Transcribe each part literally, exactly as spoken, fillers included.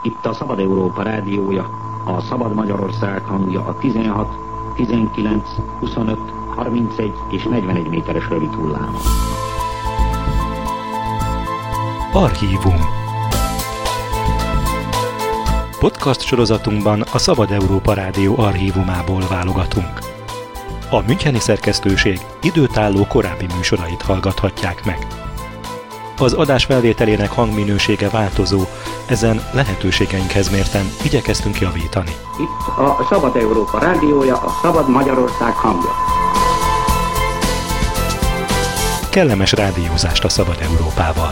Itt a Szabad Európa rádiója, a Szabad Magyarország hangja a tizenhat, tizenkilenc, huszonöt, harmincegy és negyvenegy méteres rövid hullámon. Archívum. Podcast sorozatunkban a Szabad Európa Rádió archívumából válogatunk. A müncheni szerkesztőség időtálló korábbi műsorait hallgathatják meg. Az adás felvételének hangminősége változó, ezen lehetőségeinkhez mérten igyekeztünk javítani. Itt a Szabad Európa rádiója, a Szabad Magyarország hangja. Kellemes rádiózást a Szabad Európával!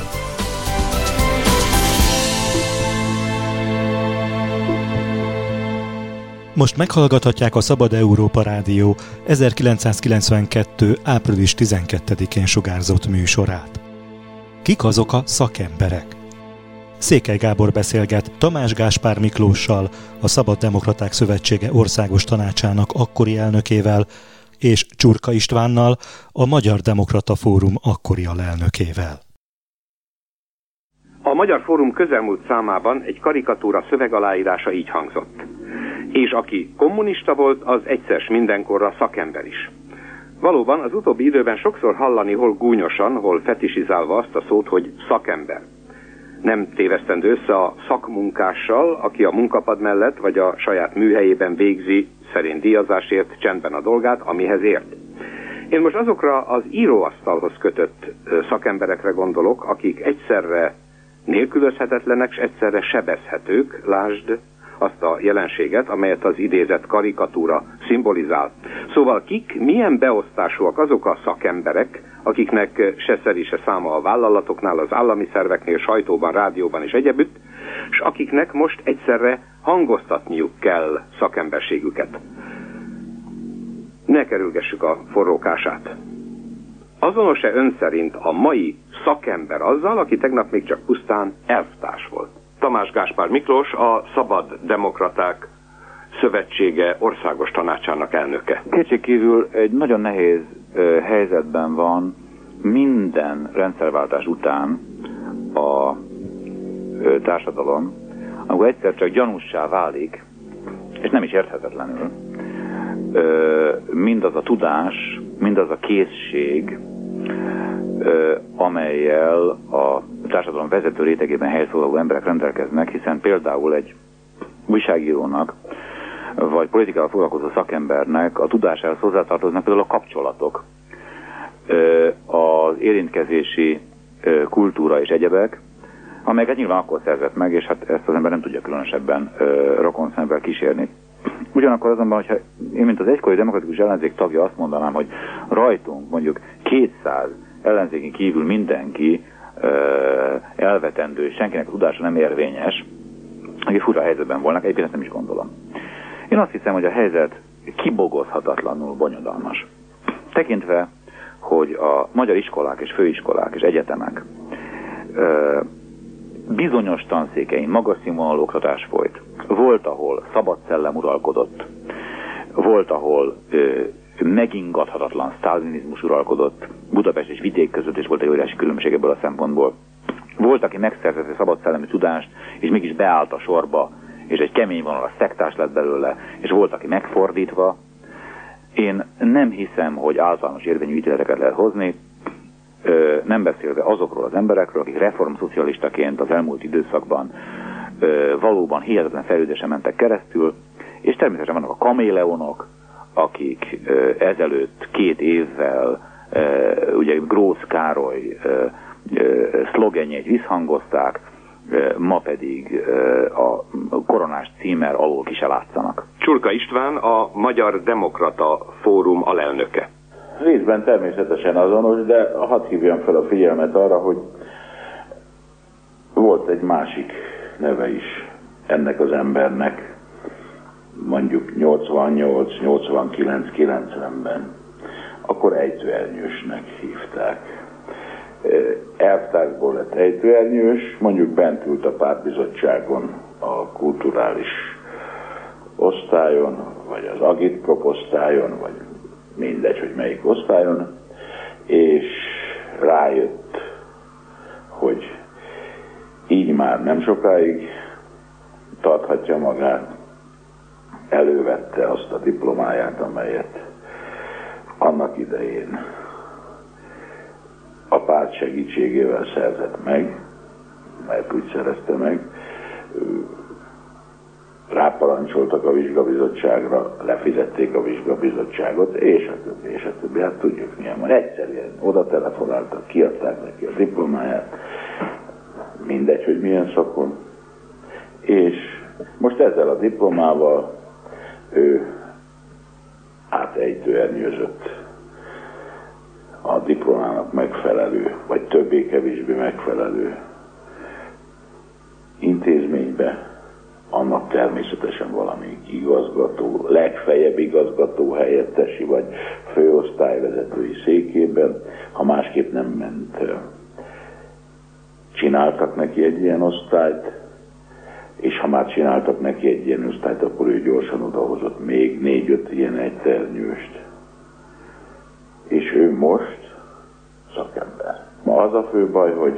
Most meghallgathatják a Szabad Európa Rádió ezerkilencszázkilencvenkettő. április tizenkettedikén sugárzott műsorát. Kik azok a szakemberek? Székely Gábor beszélget Tamás Gáspár Miklóssal, a Szabad Demokraták Szövetsége Országos Tanácsának akkori elnökével, és Csurka Istvánnal, a Magyar Demokrata Fórum akkori alelnökével. A Magyar Fórum közelmúlt számában egy karikatúra szövegaláírása így hangzott. És aki kommunista volt, az egyszer s mindenkorra szakember is. Valóban az utóbbi időben sokszor hallani, hol gúnyosan, hol fetisizálva azt a szót, hogy szakember. Nem tévesztendő össze a szakmunkással, aki a munkapad mellett vagy a saját műhelyében végzi szerint díjazásért csendben a dolgát, amihez ért. Én most azokra az íróasztalhoz kötött szakemberekre gondolok, akik egyszerre nélkülözhetetlenek és egyszerre sebezhetők, lásd azt a jelenséget, amelyet az idézett karikatúra szimbolizál. Szóval kik, milyen beosztásúak azok a szakemberek, akiknek se szeri se száma a vállalatoknál, az állami szerveknél, sajtóban, rádióban és egyebütt, és akiknek most egyszerre hangoztatniuk kell szakemberségüket. Ne kerülgessük a forrókását. Azonos-e ön szerint a mai szakember azzal, aki tegnap még csak pusztán elvtárs volt? Tamás Gáspár Miklós, a Szabad Demokraták Szövetsége Országos Tanácsának elnöke. Kétségkívül egy nagyon nehéz ö, helyzetben van minden rendszerváltás után a ö, társadalom, amikor egyszer csak gyanússá válik, és nem is érthetetlenül, ö, mindaz a tudás, mindaz a készség, ö, amellyel a társadalom vezető rétegében helyszólaló emberek rendelkeznek, hiszen például egy újságírónak, vagy politikával foglalkozó szakembernek a tudásához hozzátartoznak például a kapcsolatok, az érintkezési kultúra és egyebek, amelyeket nyilván akkor szerzett meg, és hát ezt az ember nem tudja különösebben rokon szemben kísérni. Ugyanakkor azonban, hogyha én, mint az egykori demokratikus ellenzék tagja azt mondanám, hogy rajtunk mondjuk kétszáz ellenzéken kívül mindenki elvetendő, senkinek a tudása nem érvényes, aki fura helyzetben volnak, egyébként nem is gondolom. Én azt hiszem, hogy a helyzet kibogozhatatlanul bonyodalmas. Tekintve, hogy a magyar iskolák és főiskolák és egyetemek ö, bizonyos tanszékein magas színvonalú oktatás folyt. Volt, ahol szabad szellem uralkodott. Volt, ahol ö, megingathatatlan sztálinizmus uralkodott. Budapest és vidék között is volt egy óriási különbség ebből a szempontból. Volt, aki megszerzett szabad szellemi tudást, és mégis beállt a sorba, és egy kemény vonal, a szektás lett belőle, és volt, aki megfordítva. Én nem hiszem, hogy általános érvényű ítéleteket lehet hozni, nem beszélve azokról az emberekről, akik reformszocialistaként az elmúlt időszakban valóban hihetetlen fejlődésen mentek keresztül, és természetesen vannak a kaméleonok, akik ezelőtt két évvel ugye Grósz Károly szlogenjeit visszhangozták, ma pedig a koronás címer alól ki se látszanak. Csurka István, a Magyar Demokrata Fórum alelnöke. Részben természetesen azonos, de hadd hívjam fel a figyelmet arra, hogy volt egy másik neve is ennek az embernek, mondjuk nyolcvannyolc, nyolcvankilenc, kilencvenben. Akkor Ejtőernyősnek hívták. Elvtársból lett Ejtőernyős, mondjuk bent ült a pártbizottságon, a kulturális osztályon, vagy az agitprop osztályon, vagy mindegy, hogy melyik osztályon, és rájött, hogy így már nem sokáig tarthatja magát, elővette azt a diplomáját, amelyet annak idején a párt segítségével szerzett meg, mert úgy szerezte meg, ráparancsoltak a vizsgabizottságra, lefizették a vizsgabizottságot, és a többi, és a többi. Hát tudjuk milyen van. Egyszerűen oda telefonáltak, kiadták neki a diplomáját, mindegy, hogy milyen szakon. És most ezzel a diplomával ő átejtőernyőzött a diplomának megfelelő, vagy többé-kevésbé megfelelő intézménybe, annak természetesen valamelyik igazgató, legfeljebb igazgató helyettesi, vagy főosztályvezetői székében, ha másképp nem ment, csináltak neki egy ilyen osztályt, és ha már csináltak neki egy ilyen osztályt, akkor ő gyorsan odahozott még négy-öt ilyen egyternyőst. És ő most szakember. Ma az a fő baj, hogy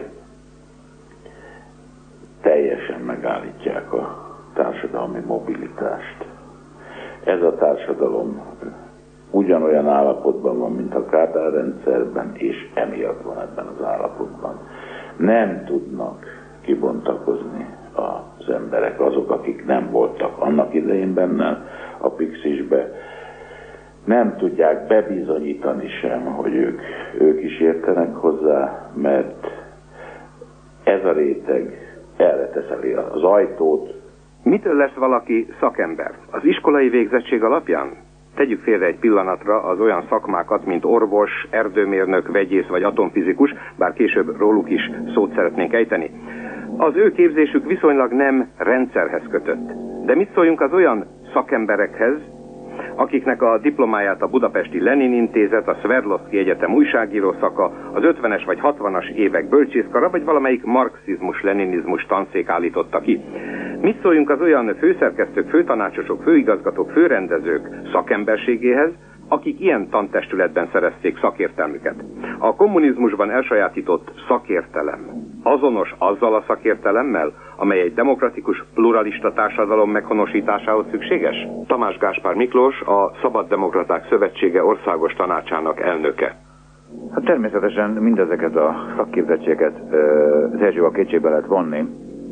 teljesen megállítják a társadalmi mobilitást. Ez a társadalom ugyanolyan állapotban van, mint a Kádár rendszerben, és emiatt van ebben az állapotban. Nem tudnak kibontakozni az emberek, azok, akik nem voltak annak idején benne a Pixisbe, nem tudják bebizonyítani sem, hogy ők, ők is értenek hozzá, mert ez a réteg erre teszeli az ajtót. Mitől lesz valaki szakember? Az iskolai végzettség alapján? Tegyük félre egy pillanatra az olyan szakmákat, mint orvos, erdőmérnök, vegyész vagy atomfizikus, bár később róluk is szót szeretnénk ejteni. Az ő képzésük viszonylag nem rendszerhez kötött. De mit szóljunk az olyan szakemberekhez, akiknek a diplomáját a Budapesti Lenin Intézet, a Szverdlovszki Egyetem újságíró szaka, az ötvenes vagy hatvanas évek bölcsészkara, vagy valamelyik marxizmus-leninizmus tanszék állította ki. Mit szóljunk az olyan főszerkesztők, főtanácsosok, főigazgatók, főrendezők szakemberségéhez, akik ilyen tantestületben szerezték szakértelmüket? A kommunizmusban elsajátított szakértelem azonos azzal a szakértelemmel, amely egy demokratikus, pluralista társadalom meghonosításához szükséges? Tamás Gáspár Miklós, a Szabaddemokraták Szövetsége országos tanácsának elnöke. Hát természetesen mindezeket a szakképzettségeket az első a kétségbe lehet vonni,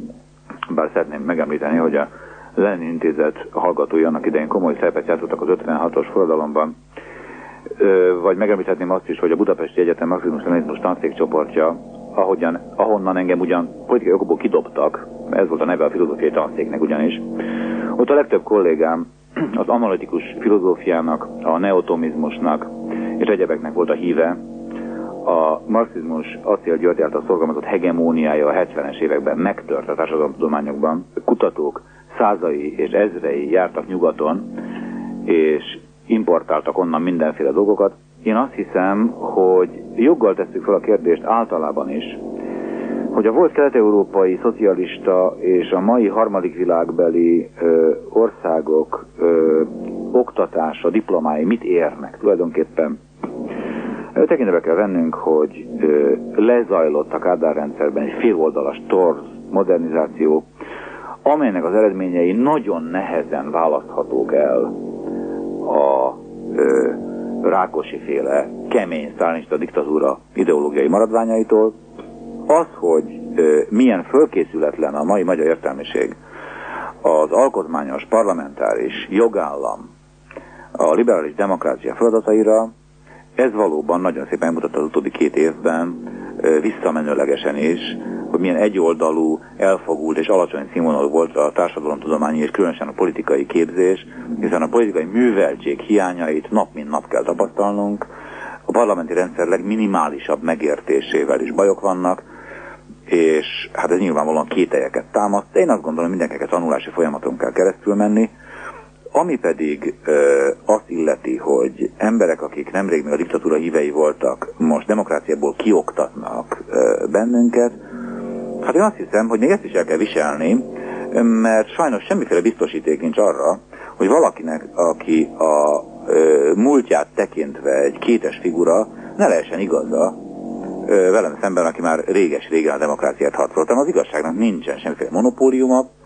bár szeretném megemlíteni, hogy a Lenin Intézet hallgatói annak idején komoly szerepet játszottak az ötvenhatos forradalomban, vagy megemlíthetném azt is, hogy a Budapesti Egyetem marxizmus-leninizmus tanszékcsoportja, ahogyan, ahonnan engem ugyan politikai okokból kidobtak, ez volt a neve a filozófiai tanszéknek ugyanis, ott a legtöbb kollégám az analitikus filozófiának, a neotomizmusnak és egyebeknek volt a híve. A marxizmus Acél György által szorgalmazott hegemóniája a hetvenes években megtört a társadalomtudományokban. Kutatók százai és ezrei jártak nyugaton, és importáltak onnan mindenféle dolgokat. Én azt hiszem, hogy joggal tesszük fel a kérdést általában is, hogy a volt kelet-európai szocialista és a mai harmadik világbeli ö, országok ö, oktatása, diplomái mit érnek tulajdonképpen. Tekintetbe kell vennünk, hogy ö, lezajlott a Kádár rendszerben egy féloldalas torz modernizáció, amelynek az eredményei nagyon nehezen választhatók el a ö, Rákosi-féle kemény sztálinista diktatúra ideológiai maradványaitól. Az, hogy ö, milyen fölkészületlen a mai magyar értelmiség az alkotmányos, parlamentáris jogállam, a liberális demokrácia feladataira, ez valóban nagyon szépen mutatta az utóbbi két évben, ö, visszamenőlegesen is, hogy milyen egyoldalú, elfogult és alacsony színvonalú volt a társadalomtudományi és különösen a politikai képzés, hiszen a politikai műveltség hiányait nap mint nap kell tapasztalnunk, a parlamenti rendszer legminimálisabb megértésével is bajok vannak, és hát ez nyilvánvalóan kételyeket támaszt, de én azt gondolom, hogy mindenkinek tanulási folyamaton kell keresztül menni, ami pedig ö, azt illeti, hogy emberek, akik nemrég még a diktatúra hívei voltak, most demokráciából kioktatnak ö, bennünket, hát én azt hiszem, hogy még ezt is el kell viselni, mert sajnos semmiféle biztosíték nincs arra, hogy valakinek, aki a ö, múltját tekintve egy kétes figura, ne lehessen igaza ö, velem szemben, aki már réges-régen a demokráciát harcoltam. Az igazságnak nincsen semmiféle monopóliuma,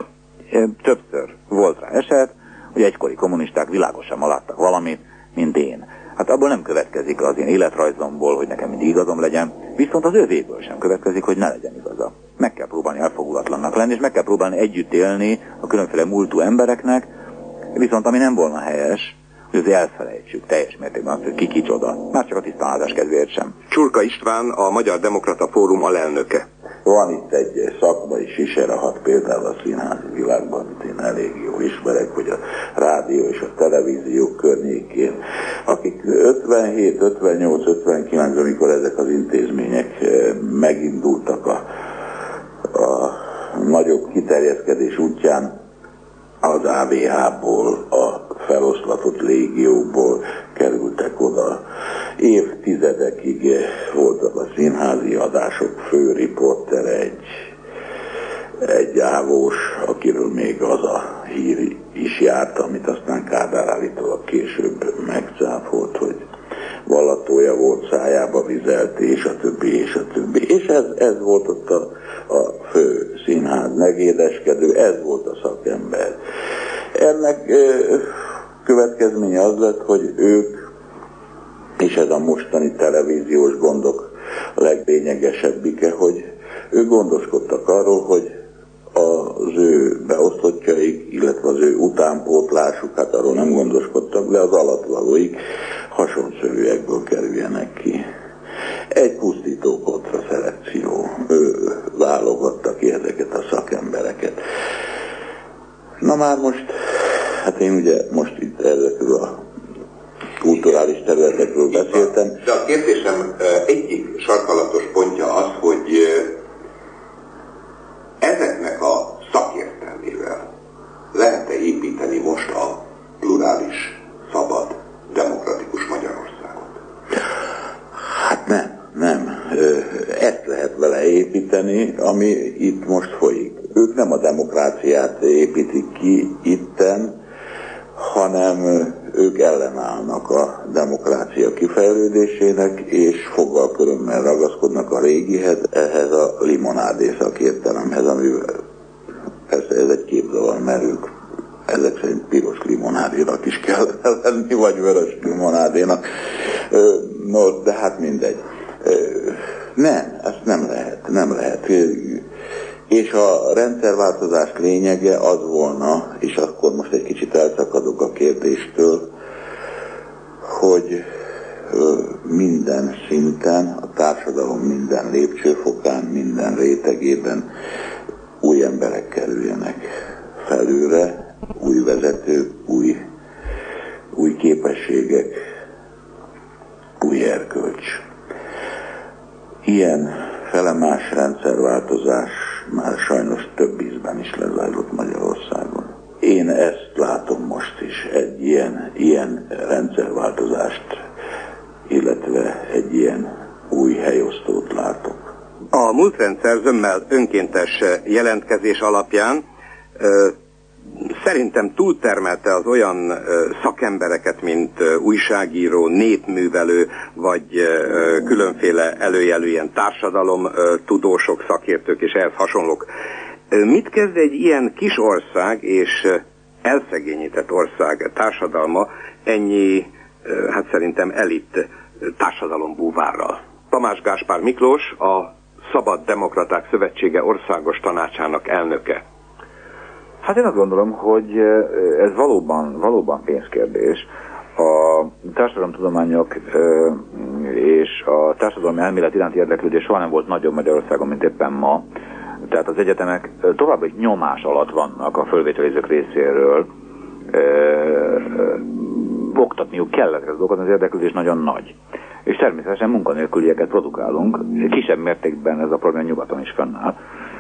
Többször volt rá eset, hogy egykori kommunisták világosan láttak valamit, mint én. Hát abból nem következik az én életrajzomból, hogy nekem mindig igazam legyen, viszont az ővéből sem következik, hogy ne legyen igaza. Meg kell próbálni elfogulatlannak lenni, és meg kell próbálni együtt élni a különféle múltú embereknek, viszont ami nem volna helyes, hogy azért elfelejtsük teljes mértékben azt, hogy ki kicsoda. Már csak a tisztánlátás kedvéért sem. Csurka István, a Magyar Demokrata Fórum alelnöke. Van itt egy szakmai siserahat például a színházi világban, amit én elég jó ismerek, hogy a rádió és a televízió környékén, akik ötvenhét, ötvennyolc, ötvenkilenc, amikor ezek az intézmények megindultak a, a nagyobb kiterjeszkedés útján, az á vé há-ból, a feloszlatott légióból kerültek oda. Évtizedekig voltak a színházi adások főriportere, egy, egy ávós, akiről még az a hír is járt, amit aztán Kádár állítólag később megcáfolt, hogy vallatója volt, szájába vizelt, és a többi, és a többi. És ez, ez volt ott a, a fő színház megédeskedő, ez volt a szakember. Ennek ö, következménye az lett, hogy ők, és ez a mostani televíziós gondok a leglényegesebbike, hogy ők gondoskodtak arról, hogy az ő beosztottjaik, illetve az ő utánpótlásuk, hát arról nem gondoskodtak, de az alattvalóik hasonszörűekből kerüljenek ki. Egy pusztító kontraszelekció, ő válogatta ki ezeket a szakembereket. Na már most, hát én ugye most itt ezekről a kulturális területekről beszéltem. De a kérdésem egyik sarkalatos pontja az, hogy ezeknek a szakértelmével lehet-e építeni most a plurális, szabad, demokratikus Magyarországot? Hát nem, nem. Ezt lehet vele építeni, ami itt most folyik. Ők nem a demokráciát építik ki itten, hanem ők ellenállnak a demokrácia kifejlődésének, és foggal körömmel ragaszkodnak a régihez, ehhez a limonádé szakértelemhez, amivel persze ez egy képzavar, mert ők ezek szerint piros limonádénak is kell lenni, vagy vörös limonádénak. No, de hát mindegy. Nem, ezt nem lehet, nem lehet. És a rendszerváltozás lényege az volna, és akkor most egy kicsit elszakadok a kérdéstől, hogy minden szinten, a társadalom minden lépcsőfokán, minden rétegében új emberek kerüljenek felülre, új vezetők, új, új képességek, új erkölcs. Ilyen felemás rendszerváltozás már sajnos több ízben is lezajlott Magyarországon. Én ezt látom most is, egy ilyen, ilyen rendszerváltozást, illetve egy ilyen új helyosztót látok. A múltrendszer zömmel önkéntes jelentkezés alapján ö, szerintem túltermelte az olyan ö, szakembereket, mint ö, újságíró, népművelő, vagy ö, különféle előjelű ilyen társadalom, ö, tudósok, szakértők és ehhez hasonlók. Ö, mit kezd egy ilyen kis ország és ö, elszegényített ország társadalma ennyi, ö, hát szerintem elit társadalombúvárral? Tamás Gáspár Miklós, a Szabad Demokraták Szövetsége Országos Tanácsának elnöke. Hát én azt gondolom, hogy ez valóban, valóban pénzkérdés. A társadalomtudományok és a társadalmi elmélet iránti érdeklődés soha nem volt nagyobb Magyarországon, mint éppen ma. Tehát az egyetemek továbbra is nyomás alatt vannak a fölvételizők részéről. Oktatniuk kell ezeket az dolgokat, az érdeklődés nagyon nagy. És természetesen munkanélkülieket produkálunk, kisebb mértékben ez a program nyugaton is fennáll.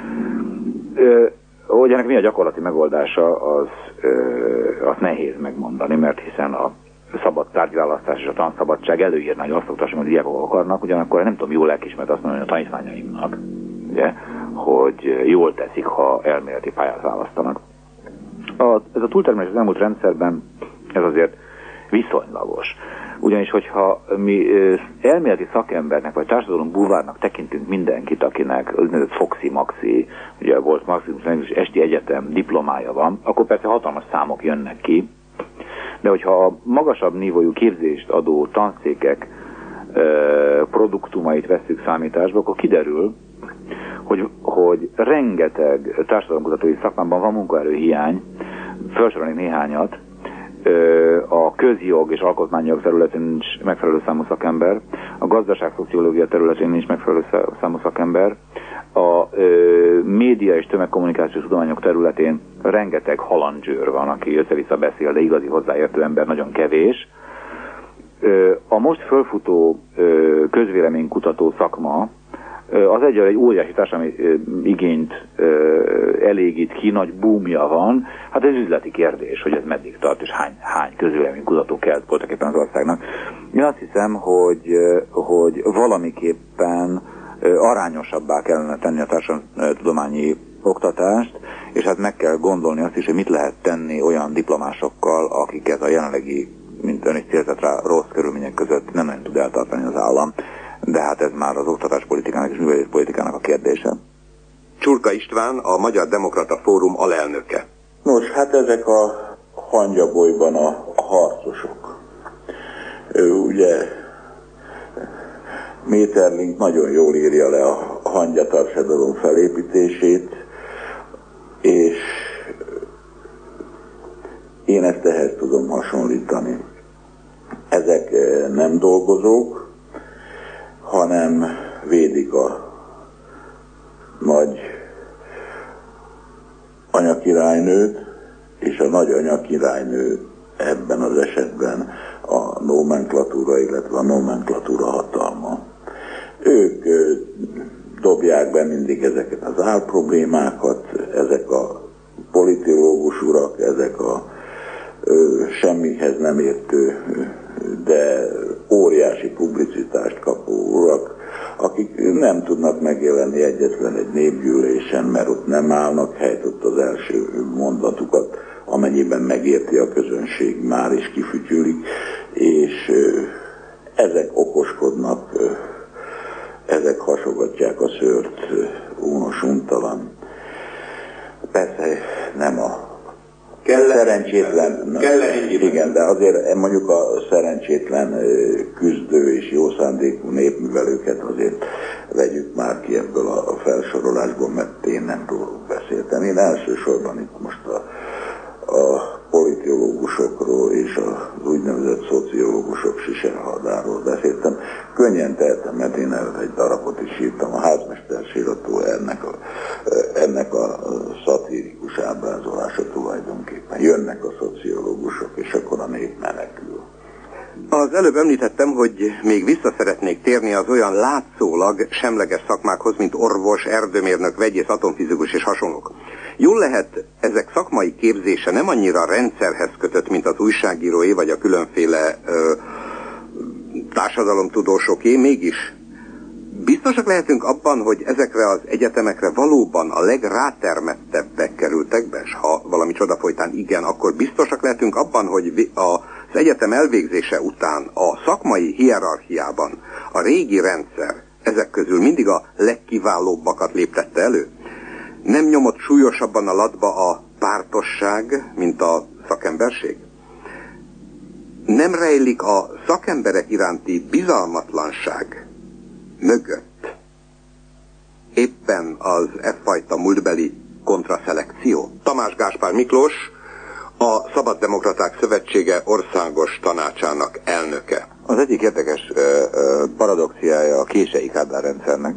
Hogy ennek mi a gyakorlati megoldása, az, az nehéz megmondani, mert hiszen a szabad tárgyválasztás és a tanszabadság előírna, hogy azt oktassam, hogy diákok akarnak, ugyanakkor nem tudom jól lelkismert azt mondani a tanítványaimnak, ugye, hogy jól teszik, ha elméleti pályát választanak. A, ez a túltermelés az elmúlt rendszerben, ez azért viszonylagos. Ugyanis, hogyha mi elméleti szakembernek, vagy társadalom bulvárnak tekintünk mindenkit, akinek úgynevezett Foxy-Maxi, ugye volt Maximus Esti Egyetem diplomája van, akkor persze hatalmas számok jönnek ki, de hogyha a magasabb nívójú képzést adó tanszékek produktumait vesszük számításba, akkor kiderül, hogy, hogy rengeteg társadalomkutatói szakmában van munkaerőhiány, felsorolni néhányat, a közjog és alkotmányjog területén nincs megfelelő számú szakember, a gazdaságszociológia területén nincs megfelelő számú szakember, a ö, média és tömegkommunikációs tudományok területén rengeteg halandzsőr van, aki össze-vissza beszél, de igazi hozzáértő ember nagyon kevés. Ö, a most fölfutó ö, közvéleménykutató szakma az egyre egy óriási társadalmi igényt elégít ki, nagy boomja van. Hát ez üzleti kérdés, hogy ez meddig tart, és hány, hány közvéleménykutató kell voltak éppen az országnak. Én azt hiszem, hogy, hogy valamiképpen arányosabbá kellene tenni a társadalomtudományi oktatást, és hát meg kell gondolni azt is, hogy mit lehet tenni olyan diplomásokkal, akiket a jelenlegi, mint ön is célzett rá, rossz körülmények között nem nagyon tud eltartani az állam. De hát ez már az oktatáspolitikának és műveléspolitikának a kérdése. Csurka István, a Magyar Demokrata Fórum alelnöke. Nos, hát ezek a hangyabolyban a, a harcosok. Ő, ugye Méterlink nagyon jól írja le a hangyatarsadalom felépítését, és én ezt ehhez tudom hasonlítani. Ezek nem dolgozók, hanem védik a nagy anyakirálynőt, és a nagy anyakirálynő ebben az esetben a nomenklatúra, illetve a nomenklatúra hatalma. Ők dobják be mindig ezeket az álproblémákat, ezek a politológus urak, ezek a ö, semmihez nem értő, de óriási publicitást kapó urak, akik nem tudnak megjelenni egyetlen egy népgyűlésen, mert ott nem állnak helyt, ott az első mondatukat, amennyiben megérti a közönség, már is kifütyülik, és ezek okoskodnak, ezek hasogatják a szőrt, únos-untalan. Persze nem a Kell szerencsétlen, kell igen, de azért mondjuk a szerencsétlen küzdő és jó szándékú népművelőket azért vegyük már ki ebből a felsorolásból, mert én nem róluk beszéltem. Én elsősorban itt most a, a politológusokról és az úgynevezett szociológusok siserhadáról beszéltem. Könnyen tehetem, mert én egy darabot is írtam, a házmester sírató ennek a, ennek a szatirikus ábrázolása tulajdonképpen. Jönnek a szociológusok, és akkor a nép menekül. Az előbb említettem, hogy még vissza szeretnék térni az olyan látszólag semleges szakmákhoz, mint orvos, erdőmérnök, vegyész, atomfizikus és hasonlók. Jól lehet, ezek szakmai képzése nem annyira rendszerhez kötött, mint az újságíróé, vagy a különféle ö, társadalomtudósoké, mégis biztosak lehetünk abban, hogy ezekre az egyetemekre valóban a legrátermettebbek kerültek be, és ha valami csoda folytán igen, akkor biztosak lehetünk abban, hogy az egyetem elvégzése után a szakmai hierarchiában a régi rendszer ezek közül mindig a legkiválóbbakat léptette elő. Nem nyomott súlyosabban a latba a pártosság, mint a szakemberség? Nem rejlik a szakemberek iránti bizalmatlanság mögött éppen az e fajta múltbeli kontraszelekció? Tamás Gáspár Miklós, a Szabaddemokraták Szövetsége országos tanácsának elnöke. Az egyik érdekes uh, uh, paradoxiája a kései Kádár rendszernek,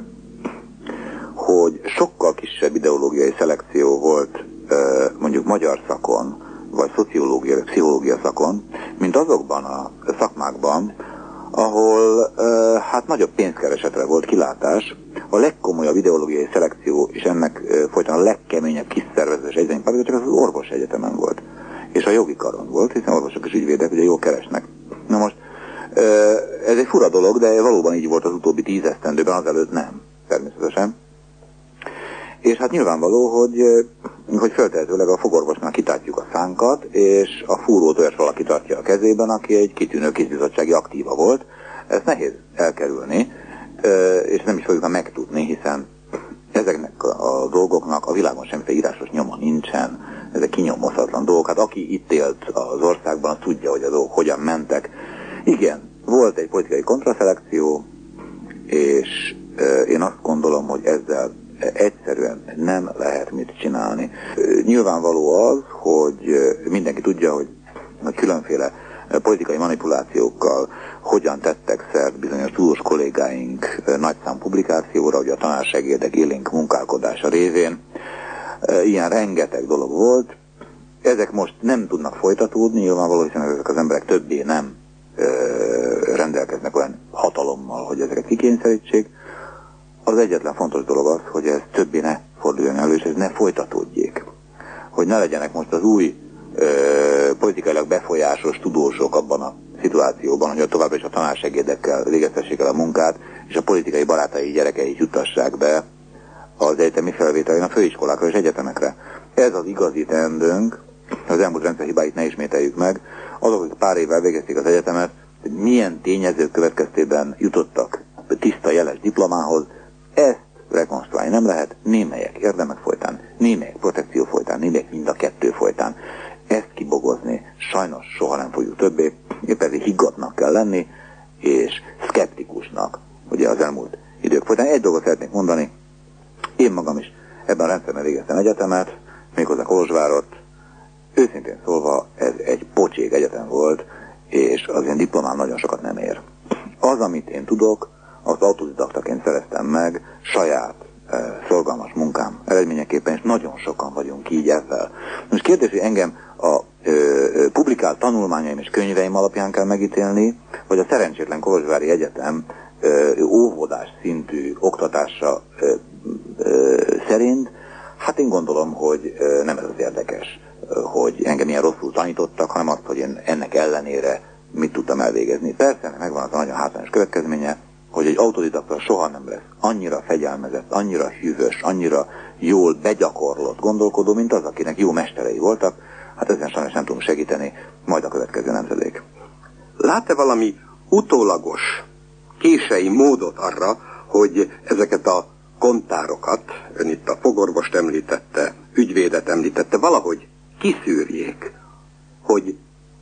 hogy sokkal kisebb ideológiai szelekció volt uh, mondjuk magyar szakon, vagy szociológia, vagy pszichológia szakon, mint azokban a szakmákban, ahol uh, hát nagyobb pénzkeresetre volt kilátás. A legkomolyabb ideológiai szelekció, és ennek uh, folyton a legkeményebb kiszervezés egyzménypárban csak az orvos egyetemen volt. És a jogi karon volt, hiszen orvosok és ügyvédek ugye jól keresnek. Na most, uh, ez egy fura dolog, de valóban így volt az utóbbi tíz esztendőben, azelőtt nem, természetesen. És hát nyilvánvaló, hogy, hogy feltehetőleg a fogorvosnál kitártjuk a szánkat, és a fúrót olyas valaki tartja a kezében, aki egy kitűnő kisbizottsági aktíva volt. Ezt nehéz elkerülni, és nem is fogjuk megtudni, hiszen ezeknek a dolgoknak a világon semmiféle írásos nyoma nincsen, ezek kinyomozhatlan dolgok. Hát aki itt élt az országban, az tudja, hogy a dolgok hogyan mentek. Igen, volt egy politikai kontraszelekció, és én azt gondolom, hogy ezzel egyszerűen nem lehet mit csinálni. Nyilvánvaló az, hogy mindenki tudja, hogy különféle politikai manipulációkkal hogyan tettek szert bizonyos tudós kollégáink nagyszám publikációra, hogy a tanársegédek élénk munkálkodása révén. Ilyen rengeteg dolog volt. Ezek most nem tudnak folytatódni, nyilvánvaló, hiszen ezek az emberek többé nem ö, rendelkeznek olyan hatalommal, hogy ezeket kikényszerítsék. Az egyetlen fontos dolog az, hogy ez többé ne forduljon elő, és ez ne folytatódjék. Hogy ne legyenek most az új ö, politikailag befolyásos tudósok abban a szituációban, hogy továbbra is a tanársegédekkel végeztessék el a munkát, és a politikai barátai gyerekei jutassák be az egyetemi felvételén a főiskolákra és egyetemekre. Ez az igazi teendőnk, az elmúlt rendszer hibáit ne ismételjük meg. Azok, akik pár évvel végezték az egyetemet, hogy milyen tényezők következtében jutottak tiszta jeles diplomához, ezt rekonstruálni nem lehet, némelyek érdemek folytán, némelyek protekció folytán, némelyek mind a kettő folytán. Ezt kibogozni sajnos soha nem fogjuk többé, épp ezért higgadtnak kell lenni, és szkeptikusnak, ugye az elmúlt idők folytán. Egy dolgot szeretnék mondani, én magam is ebben a rendszerben végeztem egyetemet, méghozzá Kolozsvárot. Őszintén szólva ez egy pocsék egyetem volt, és az én diplomám nagyon sokat nem ér. Az, amit én tudok, azt autodidaktaként szereztem meg saját e, szorgalmas munkám eredményeképpen, és nagyon sokan vagyunk így ezzel. Most kérdés, hogy engem a ö, ö, publikált tanulmányaim és könyveim alapján kell megítélni, vagy a szerencsétlen Kolozsvári Egyetem ö, óvodás szintű oktatása ö, ö, szerint. Hát én gondolom, hogy ö, nem ez az érdekes, ö, hogy engem ilyen rosszul tanítottak, hanem azt, hogy én ennek ellenére mit tudtam elvégezni. Persze, megvan az a nagyon hátrányos következménye, hogy egy autodidakta soha nem lesz annyira fegyelmezett, annyira hűvös, annyira jól begyakorlott gondolkodó, mint az, akinek jó mesterei voltak. Hát ezen sajnos nem tudunk segíteni, majd a következő nemzedék. Lát-e valami utólagos, kései módot arra, hogy ezeket a kontárokat, ön itt a fogorvost említette, ügyvédet említette, valahogy kiszűrjék, hogy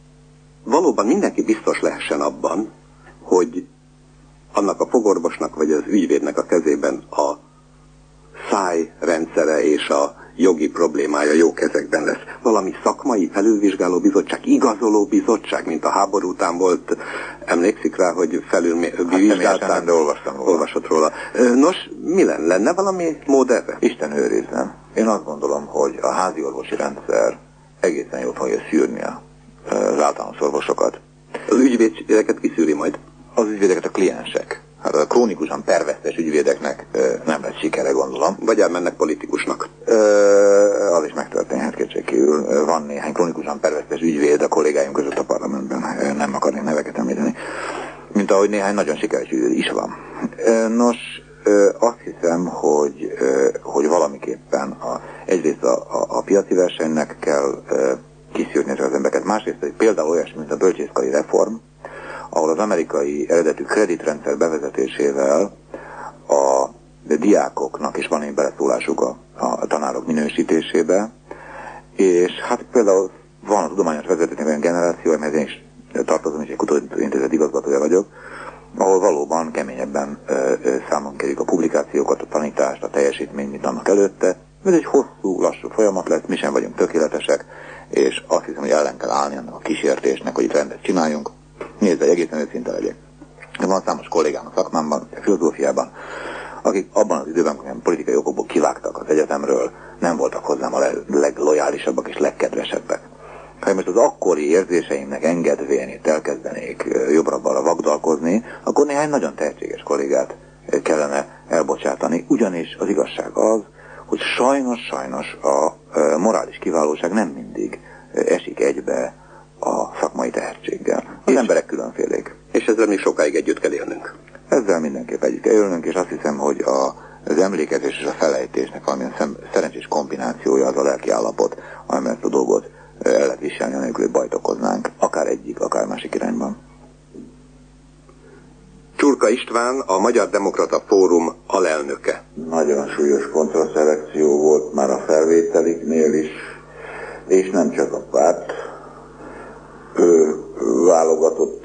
valóban mindenki biztos lehessen abban, hogy annak a fogorvosnak vagy az ügyvédnek a kezében a szájrendszere és a jogi problémája jó kezekben lesz. Valami szakmai felülvizsgáló bizottság, igazoló bizottság, mint a háború után volt, emlékszik rá, hogy felülvizsgálták, hát de olvastam róla. olvasott róla. Nos, mi lenne? Lenne valami mód erre? Isten őrizzen. Én azt gondolom, hogy a házi orvosi rendszer egészen jól fogja szűrni az általános orvosokat. Az ügyvédeket kiszűri majd? Az ügyvédeket a kliensek. Hát a krónikusan pervesztes ügyvédeknek ö, nem lesz sikere, gondolom. Vagy elmennek politikusnak. Ö, az is megtörténhet kétségkívül. Van néhány krónikusan pervesztes ügyvéd a kollégáim között a parlamentben. Nem akarnék neveket említeni. Mint ahogy néhány nagyon sikeres ügyvéd is van. Ö, nos, ö, azt hiszem, hogy, ö, hogy valamiképpen a, egyrészt a, a, a piaci versenynek kell ö, kiszűrni az embereket. Másrészt egy például olyasmi, mint a bölcsészkari reform, ahol az amerikai eredetű kreditrendszer bevezetésével a diákoknak is van egy beleszólásuk a, a tanárok minősítésébe, és hát például van a tudományos vezetőnek olyan generáció, amelyhez én is tartozom, és egy kutatóintézet igazgatója vagyok, ahol valóban keményebben ö, ö, számon kérjük a publikációkat, a tanítást, a teljesítményt, mint annak előtte. Ez egy hosszú, lassú folyamat lesz, mi sem vagyunk tökéletesek, és azt hiszem, hogy ellen kell állni annak a kísértésnek, hogy itt rendet csináljunk. Nézd, hogy egészen őszinte legyek. Van számos kollégám a szakmámban, a filozófiában, akik abban az időben, amikor politikai okokból kivágtak az egyetemről, nem voltak hozzám a leglojálisabbak és legkedvesebbek. Ha én most az akkori érzéseimnek engedvén itt elkezdenék jobbra-balra vagdalkozni, akkor néhány nagyon tehetséges kollégát kellene elbocsátani. Ugyanis az igazság az, hogy sajnos-sajnos a morális kiválóság nem mindig esik egybe a szakmai tehetséggel. Az és emberek különfélék. És ezzel még sokáig együtt kell élnünk. Ezzel mindenképp együtt kell élnünk, és azt hiszem, hogy a Az emlékezés és a felejtésnek valamilyen szem, szerencsés kombinációja az a lelki állapot, amiben a dolgot el lehet viselni, anélkül, hogy bajt okoznánk, akár egyik, akár másik irányban. Csurka István, a Magyar Demokrata Fórum alelnöke. Nagyon súlyos kontraszelekció volt már a felvételiknél is, és nem csak a párt ő válogatott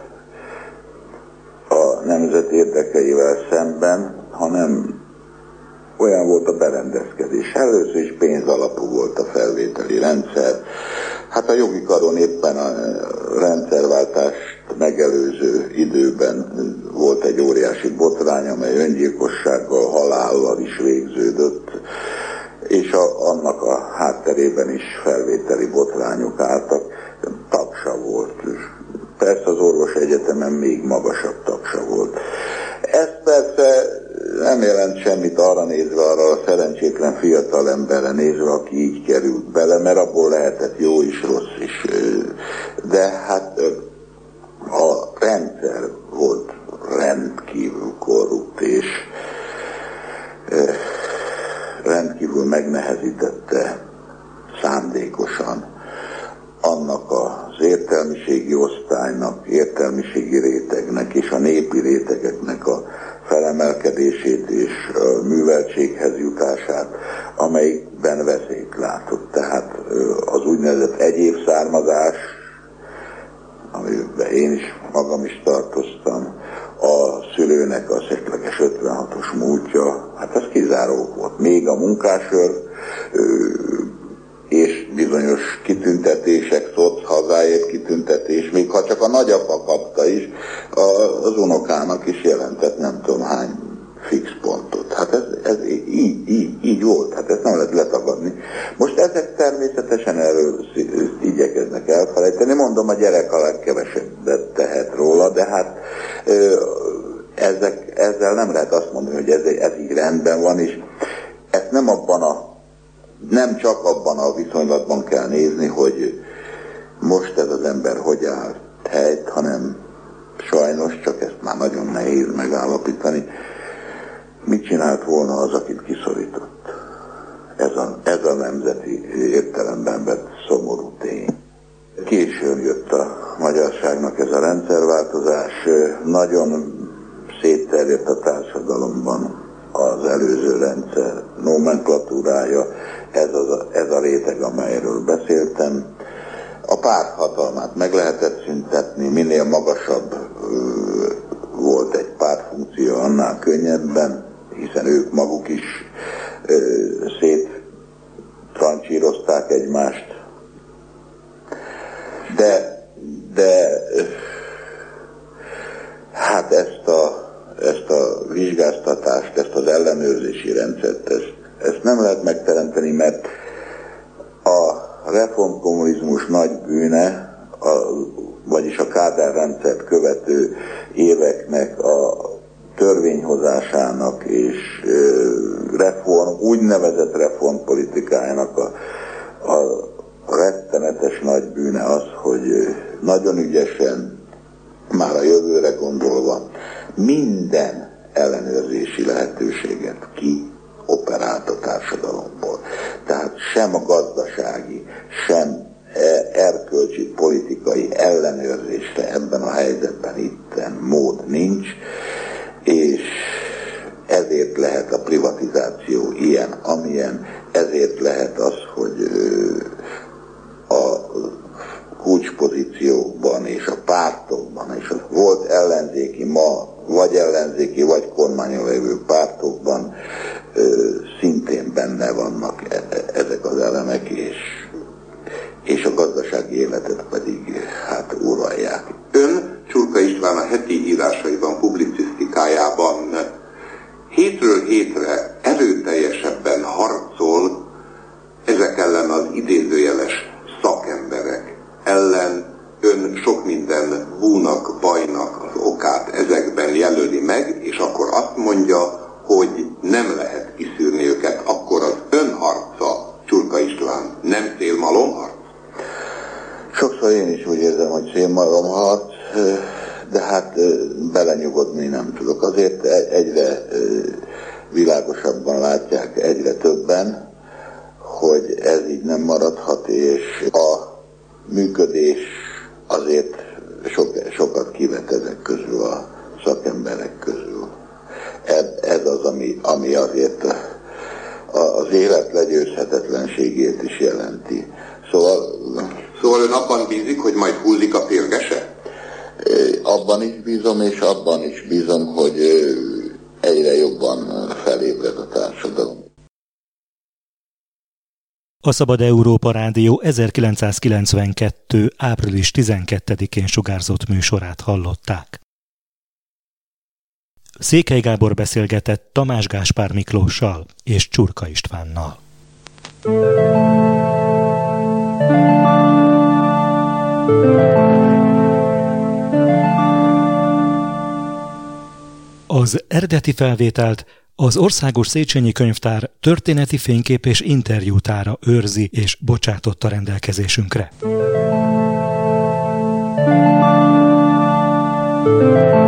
a nemzet érdekeivel szemben, hanem olyan volt a berendezkedés. Először is pénzalapú volt a felvételi rendszer. Hát a jogi karon éppen a rendszerváltást megelőző időben volt egy óriási botrány, amely öngyilkossággal, halállal is végződött, és a, annak a hátterében is felvételi botrányok álltak. Tagsa volt. Persze az orvosegyetemen még magasabb tagsa volt. Ez persze nem jelent semmit arra nézve, arra a szerencsétlen fiatal emberre nézve, aki így került bele, mert abból lehetett jó is, rossz is. De hát a rendszer volt rendkívül korrupt, és rendkívül megnehezítette szándékosan annak az értelmiségi osztálynak, értelmiségi rétegnek és a népi rétegeknek a felemelkedését és a műveltséghez jutását, amelyikben veszélyt látott. Tehát az úgynevezett egyéb származás, amiben én is magam is tartoztam, a szülőnek az esetleges ötvenhatos múltja, hát ez kizáró volt. Még a munkásőr és bizonyos kitüntetések, szoc hazáért kitüntetés, még ha csak a nagyapa kapta is, az unokának is jelentett nem tudom hány fix pontot. Hát ez, ez így, így, így volt, hát ezt nem lehet letagadni. Most ezek természetesen erről igyekeznek elfelejteni, mondom, a gyerek a legkevesebbet tehet róla, de hát ezek, ezzel nem lehet azt mondani, hogy ez, ez így rendben van, és ezt nem abban a nem csak abban a viszonylatban kell nézni, hogy most ez az ember hogy áll helyt, hanem sajnos, csak ezt már nagyon nehéz megállapítani, mit csinált volna az, akit kiszorított. Ez a, ez a nemzeti értelemben vett szomorú tény. Későn jött a magyarságnak ez a rendszerváltozás, nagyon szétterjedt a társadalomban az előző rendszer nomenklatúrája, ez, az a, ez a réteg, amelyről beszéltem. A párt hatalmát meg lehetett szüntetni, minél magasabb ö, volt egy pártfunkció, annál könnyebben, hiszen ők maguk is ö, széttrancsírozták egymást. De, de hát ezt a ezt a vizsgáztatást, ezt az ellenőrzési rendszert, ezt, ezt nem lehet megteremteni, mert a reformkommunizmus nagy bűne, a, vagyis a Kádár rendszert követő éveknek a törvényhozásának és reform, úgynevezett reformpolitikájának a, a rettenetes nagy bűne az, hogy nagyon ügyesen, már a jövőre gondolva, minden ellenőrzési lehetőséget kioperált a társadalomból. Tehát sem a gazdasági, sem erkölcsi, politikai ellenőrzésre ebben a helyzetben itten mód nincs, és ezért lehet a privatizáció ilyen, amilyen, ezért lehet az, hogy a kulcspozícióban és a pártokban, és a volt ellenzéki, ma vagy ellenzéki, vagy kormányon lévő pártokban ö, szintén benne vannak e- ezek az elemek, és, és a gazdasági életet pedig hát uralják. Ön, Csurka István, a heti írásaiban, publicisztikájában hétről hétre erőteljesebben harcol ezek ellen az idézőjeles szakemberek ellen. Ön sok minden búnak, bajnak az okát ezekben jelöli meg, és akkor azt mondja, hogy nem lehet kiszűrni őket. Akkor az ön harca, Csurka István, nem szélmalomharc? Sokszor én is úgy érzem, hogy szélmalomharc, de hát belenyugodni nem tudok. Azért egyre világosabban látják egyre többen, hogy ez így nem maradhat, és a működés azért sok, sokat kivet ezek közül, a szakemberek közül. Ez az, ami, ami azért az élet legyőzhetetlenségét is jelenti. Szóval, szóval ön abban bízik, hogy majd hullik a férgese? Abban is bízom, és abban is bízom, hogy egyre jobban felébred a társadalom. A Szabad Európa Rádió ezerkilencszázkilencvenkettő. április tizenkettedikén sugárzott műsorát hallották. Székely Gábor beszélgetett Tamás Gáspár Miklóssal és Csurka Istvánnal. Az eredeti felvételt az Országos Széchenyi Könyvtár történeti fénykép és interjútára őrzi és bocsátotta rendelkezésünkre.